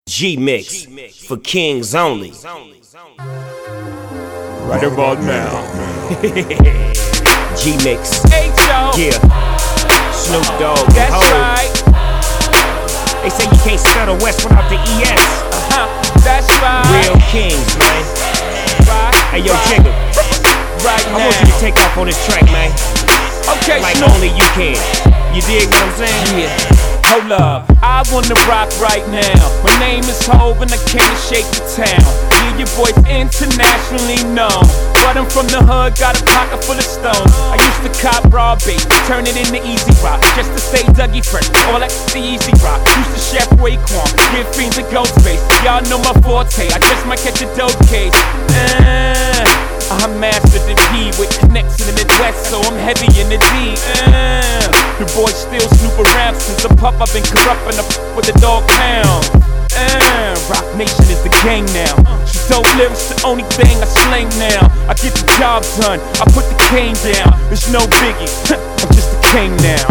G-Mix for kings only. Right about now. G-Mix. H.O. Yeah. Snoop Dogg. That's right. They say you can't spell the West without the ES. That's right. Real kings, man. Right. Hey, yo, right. Jigga. Right I now. want you to take off on this track, man. Okay, Like Snoop. only you can. You dig what I'm saying? Yeah. Hold up, I wanna rock right now. My name is Hov and I came to shake the town. Yeah, your boy's internationally known, but I'm from the hood, got a pocket full of stones. I used to cop raw bait, turn it into easy rock, just to stay Dougie fresh. All that the easy rock. Used to chef Raekwon, give fiends a ghost face. Y'all know my forte, I just might catch a dope case. I mastered the P with connects in the Midwest, so I'm heavy in the D. The boys still snoop around since a pup. I've been corrupting with the dog pound. Rock Nation is the gang now. So dope lyrics the only thing I slang now. I get the job done, I put the cane down. There's no biggie, I'm just a king now.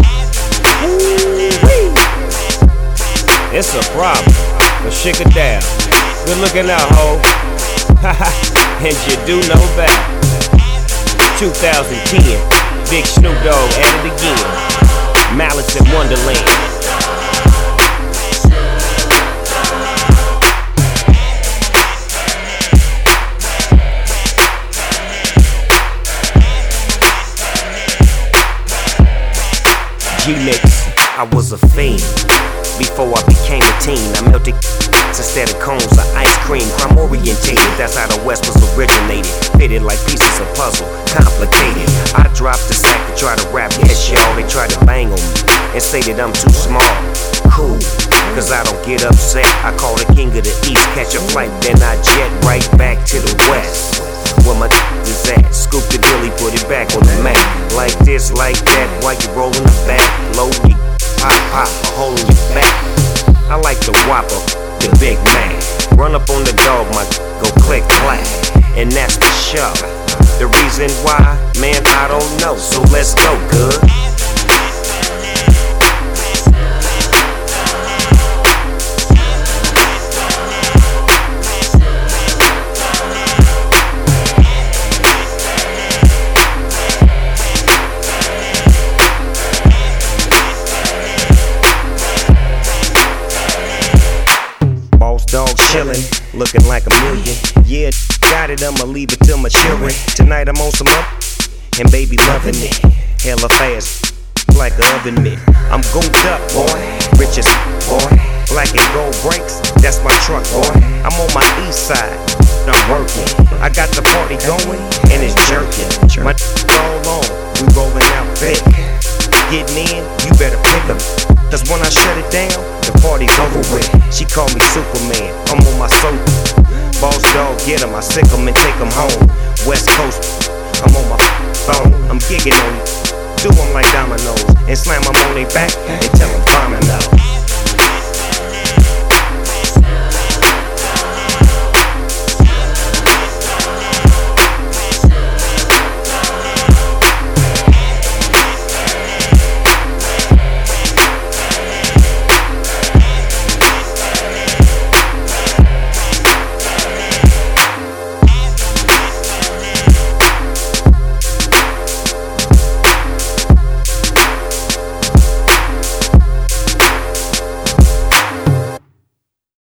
It's a problem, but shake it down. Good looking out, ho. And you do know that. 2010, Big Snoop Dogg at it again. Malice in Wonderland. G-Mix, I was a fiend before I became a teen. I melted instead of cones of ice cream. Crime orientated, that's how the West was originated. Fitted like pieces of puzzle, complicated. I dropped the sack to try to rap, yes y'all. They tried to bang on me and say that I'm too small. Cool, cause I don't get upset. I call the king of the East, catch a flight, then I jet right back to the West. Where my is at, scoop the dilly, put it back on the map. Like this, like that, while you rollin' the back. Low, pop, pop, a hole in your back. I like the Whopper, the Big Mac. Run up on the dog, my go click clack, and that's the show. The reason why, man, I don't know. So let's go, good. Dog chillin', looking like a million. Yeah, got it, I'ma leave it till my children. Tonight I'm on some up, and baby loving it. Hella fast, like a oven mitt. I'm gold up, boy, richest boy. Black and gold brakes, that's my truck, boy. I'm on my east side, I'm working. I got the party going, and it's jerking. My all on, we rolling out thick. Getting in, you better pick 'em. Cause when I shut it down, the party's over with. She call me Superman, I'm on my soap. Boss dog, get 'em, I sick 'em and take 'em home. West Coast, I'm on my phone. I'm gigging on you, do 'em like dominoes. And slam 'em on their back and tell 'em farming out.